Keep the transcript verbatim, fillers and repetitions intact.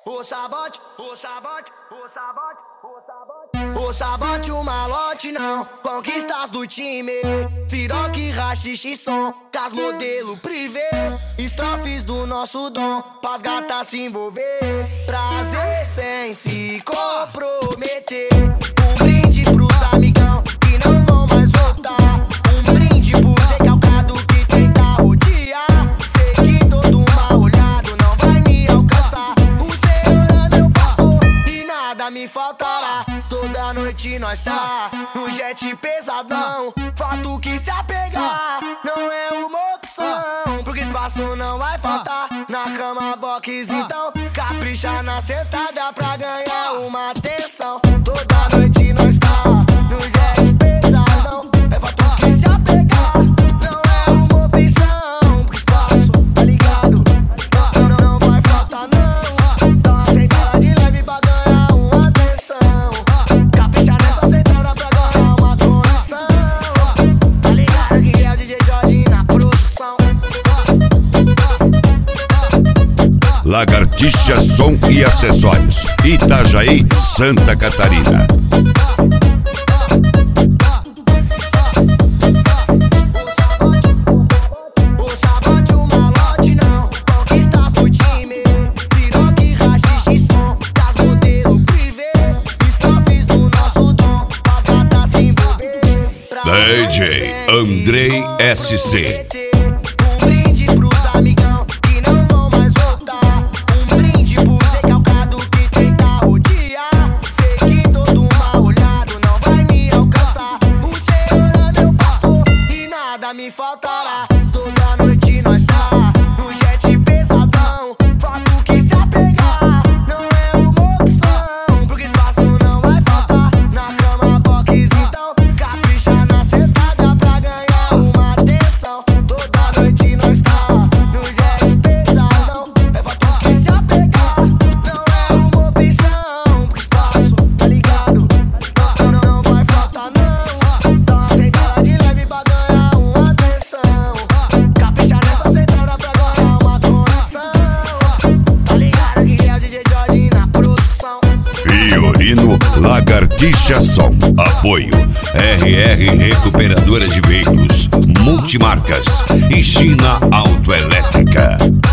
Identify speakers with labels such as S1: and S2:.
S1: O sabote, o sabote, o sabote, o sabote. O sabote, o malote não conquista as do time. Siroque, rachixe, som, cas modelo privê. Estrofes do nosso dom, pras gatas se envolver. Prazer sem se comprometer. Um brinde pros amigão que não vão mais voltar. Um brinde pros recalcados que tenta rodear. Sei que todo mal olhado não vai me alcançar. O Senhor é meu pastor e nada me faltará. Toda noite nós tá no jet pesadão. Fato que se apegar não é uma opção, porque espaço não vai faltar na cama box. Então capricha na sentada pra ganhar uma atenção. Toda noite nós tá no jet pesadão. É fato que se apegar não é uma opção, porque espaço, tá ligado? Não, não, não vai faltar não. Então aceita ela de leve pra ganhar uma atenção. Capricha nessa sentada pra ganhar uma condição. Tá ligado que é o D J Jorge na produção.
S2: Lagartixa Som e Acessórios, Itajaí, Santa Catarina.
S1: O sabote, o malote não conquista as do time. Siroque, rachixe, som, cas modelo privê. Estrofes do nosso dom, as gatas se envolver.
S2: D J Andrei S C.
S1: Um brinde pros amigão que não vão mais voltar. Um brinde pros recalcados que tenta rodear. Sei que todo mal olhado não vai me alcançar. O Senhor é meu pastor e nada me faltará. Toda noite nós tá no jet pesadão. Fato que se apegar não é uma opção, porque espaço não vai faltar na cama box. Então capricha na sentada pra ganhar uma atenção. Toda noite nós tá no jet pesadão. É fato que se apegar não é uma opção, porque espaço, tá ligado? Não, não, não vai faltar não. Então aceita ela de leve pra ganhar uma atenção. Capricha nessa sentada pra ganhar uma condição. Tá ligado que é o D J Jorge na produção.
S2: Fiorino Lagartixa Som. Apoio R R Recuperadora de Veículos, Multimarcas e China Autoelétrica.